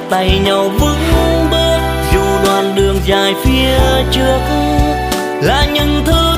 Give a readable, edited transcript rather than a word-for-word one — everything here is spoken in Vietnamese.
tay nhau vững bước dù đoạn đường dài phía trước là những thứ